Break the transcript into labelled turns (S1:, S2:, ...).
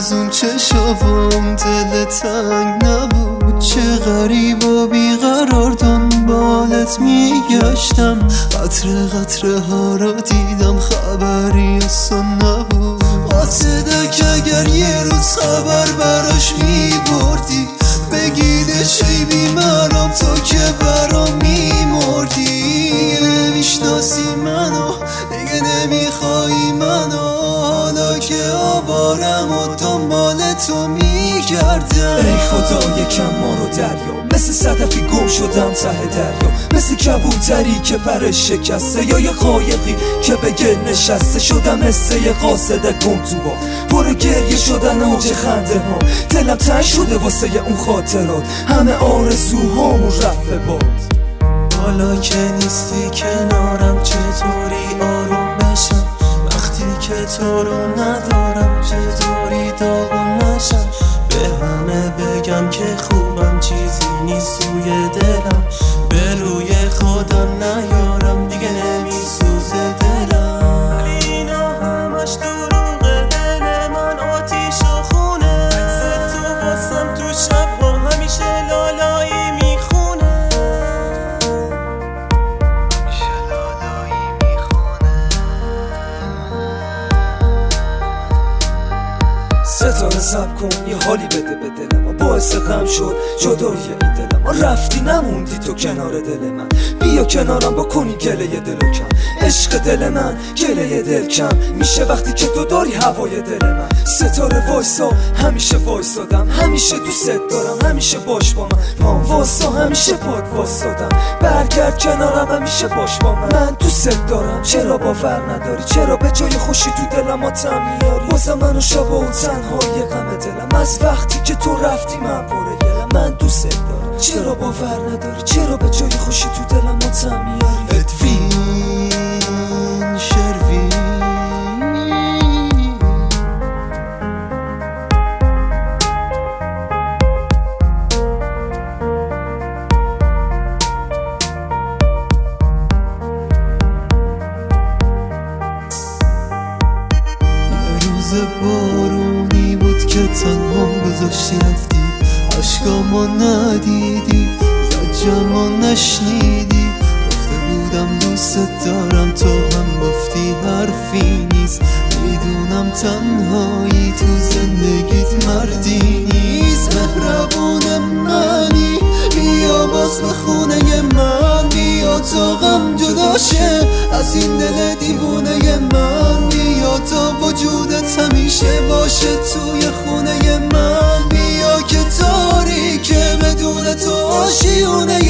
S1: هنوز اون چشام دل تنگ نبود. چه غریب و بیقرار دنبالت میگشتم، قطره قطره ها را دیدم خبری از تو نبود. قاصده که اگر یه روز خبر براش میبردی، بگیده چی بیمارم تو که برام میمردی. نمیشناسی منو دیگه نمیخوایی منو، حالا که آوارم و دنبال تو میگردم.
S2: ای خدا یکم ما رو دریا، مثل صدفی گم شدم ته دریا، مثل کبوتری که پرش شکسته یا یه قایقی که به گل نشسته. شدم مثل یه قاصده گم تو با پر گریه شدن اوج خنده ها. دلم تنگ شده واسه اون خاطرات، همه آرزوهامون رفت به باد.
S1: حالا که نیستی کنارم چطوری آروم بشم، وقتی که تو رو ندارم چطوری داغون نشم. به همه بگم که خوبم چیزی نیست توی دلم، به روی خودم نیارم دیگه نمیسوزه دلم. ولی اینا همش دروغه، دل من آتیش و خونه. عکس تو واسم تو شب‌ها همیشه لالایی میخونه.
S2: ستاره سب کن یه حالی بده به دلم، باعث غم شد جدایی این دلم. رفتی نموندی تو کنار دل من، بیا کنارم بکنی گله دل کم. عشق دل من گله دل کم میشه وقتی که تو داری هوای دل من. ستاره وایسا همیشه وایسادم، همیشه دوست دارم، همیشه باش با من. واسا همیشه پاد واسادم، برگرد کنارم همیشه باش با من دوست دارم. چرا باور نداری؟ چرا به جای خوشی تو دلم آتم میاری؟ واسه منو شب و تنهایی غم دلم، از وقتی که تو رفتی من پره گلم. من دوست دارم، چرا باور نداری؟ چرا به جای خوشی تو دلم آتم میاری؟
S1: ادوین شروین بارونی بود که تنها گذاشتی رفتی، عشقامو ندیدی، زجرمو نشنیدی. گفته بودم دوست دارم تو هم گفتی حرفی نیست. میدونم تنهایی تو زندگیت مردی نیست. مهربون منی بیا باز به خونه من، بیا تا غم جدا شه از این دل دیوونه من. بیا تا وجودت همیشه باشه توی خونه من، بیا که تاریکه بدون تو آشیونه